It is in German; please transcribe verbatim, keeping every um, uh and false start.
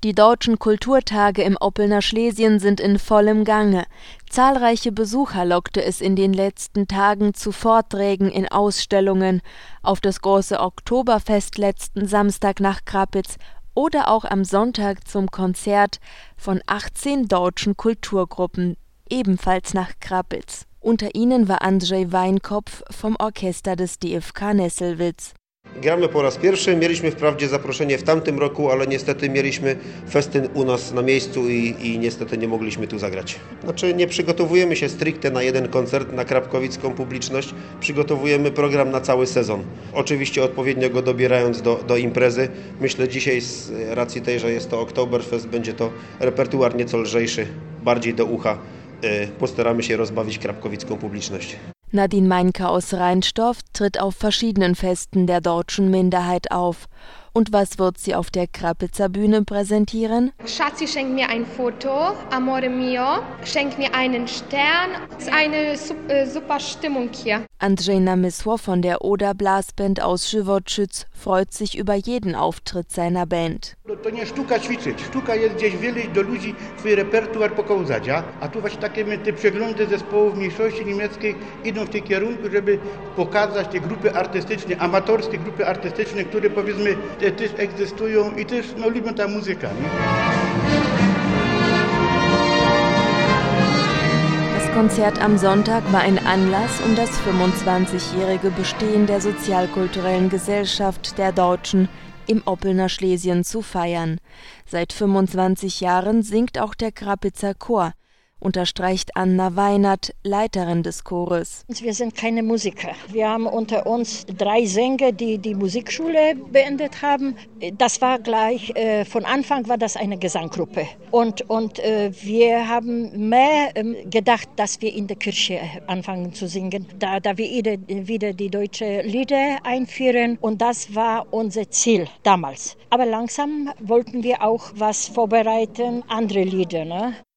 Die Deutschen Kulturtage im Oppelner Schlesien sind in vollem Gange. Zahlreiche Besucher lockte es in den letzten Tagen zu Vorträgen in Ausstellungen, auf das große Oktoberfest letzten Samstag nach Krappitz oder auch am Sonntag zum Konzert von achtzehn deutschen Kulturgruppen, ebenfalls nach Krappitz. Unter ihnen war Andrzej Weinkopf vom Orchester des D F K Nesselwitz. Gramy po raz pierwszy, mieliśmy wprawdzie zaproszenie w tamtym roku, ale niestety mieliśmy festyn u nas na miejscu i, i niestety nie mogliśmy tu zagrać. Znaczy nie przygotowujemy się stricte na jeden koncert, na krapkowicką publiczność, przygotowujemy program na cały sezon. Oczywiście odpowiednio go dobierając do, do imprezy. Myślę dzisiaj z racji tej, że jest to Oktoberfest, będzie to repertuar nieco lżejszy, bardziej do ucha. Postaramy się rozbawić krapkowicką Publiczność. Nadine Meinke aus Rheinstorf tritt auf verschiedenen Festen der deutschen Minderheit auf. Und was wird sie auf der Krappitzer Bühne präsentieren? Schatzi schenkt mir ein Foto, Amore mio, schenkt mir einen Stern. Es ist eine super Stimmung hier. Andrzej Namysło von der Oder Blasband aus Żywoczyc freut sich über jeden Auftritt seiner Band. To nie sztuka ćwiczyć. Sztuka jest gdzieś wyleźć do ludzi swój repertuar pokazać, a tu właśnie takie te przeglądy zespołów mniejszości niemieckiej idą w tym kierunku, żeby pokazać te grupy artystyczne, amatorskie grupy artystyczne, które powiedzmy też egzystują i też no, lubią tę muzykę. Nie? Das Konzert am Sonntag war ein Anlass, um das fünfundzwanzigjährige Bestehen der sozialkulturellen Gesellschaft der Deutschen im Oppelner Schlesien zu feiern. Seit fünfundzwanzig Jahren singt auch der Krappitzer Chor, unterstreicht Anna Weinert, Leiterin des Chores. Wir sind keine Musiker. Wir haben unter uns drei Sänger, die die Musikschule beendet haben. Das war gleich, äh, von Anfang war das eine Gesanggruppe. Und, und äh, wir haben mehr äh, gedacht, dass wir in der Kirche anfangen zu singen, da, da wir wieder, wieder die deutschen Lieder einführen. Und das war unser Ziel damals. Aber langsam wollten wir auch was vorbereiten, andere Lieder. Ne?